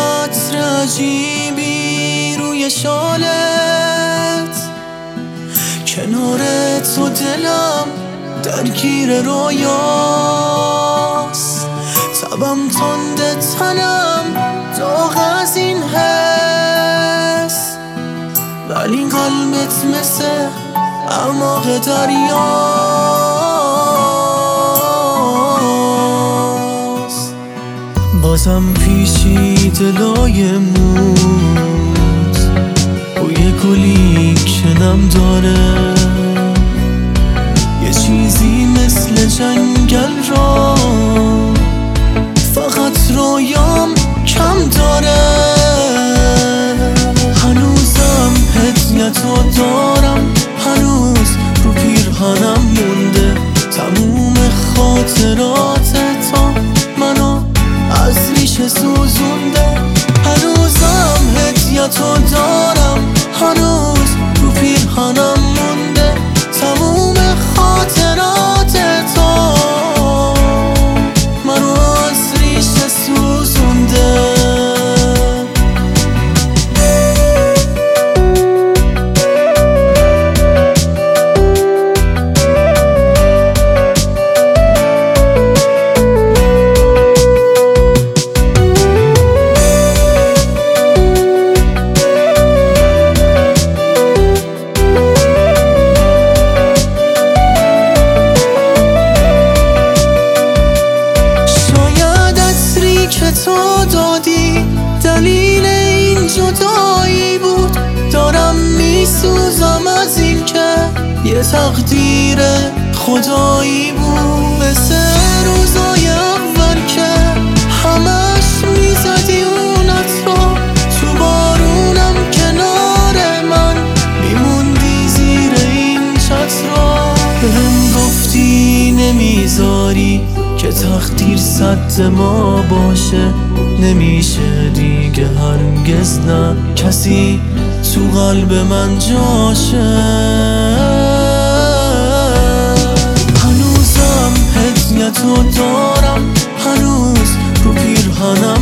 عطر عجیبی روی شالت، کنار تو دلم درگیر رویاست. تبم تنده تنم داغ از این حس، ولی قلبت مثل اعماق دریاست. بازم پیچیده لای موت بوی گلی که نم داره، یه چیزی مثل جنگل را فقط رویام کم داره. هنوزم هدیتو دارم، هنوز رو پیرهنم مونده تموم خاطرات تا منو از ریشه سوزونده. هنوزم هدیتو دارم، هنوز رو پیرهنم مونده تموم خاطرات تا منو از ریشه سوزونده. تو دادی دلیل این جدایی بود، دارم میسوزم از این که یه تقدیر خدایی بود. مثل روزای اول که همش میزدی اونت رو تو بارونم کنار من میموندی زیر این چترا. بهم گفتی نمیذاری که تقدیر صد ما باشه، نمیشه دیگه هرگز نه کسی تو قلب من جاشه. هنوزم هدیتو دارم، هنوز رو پیرهنم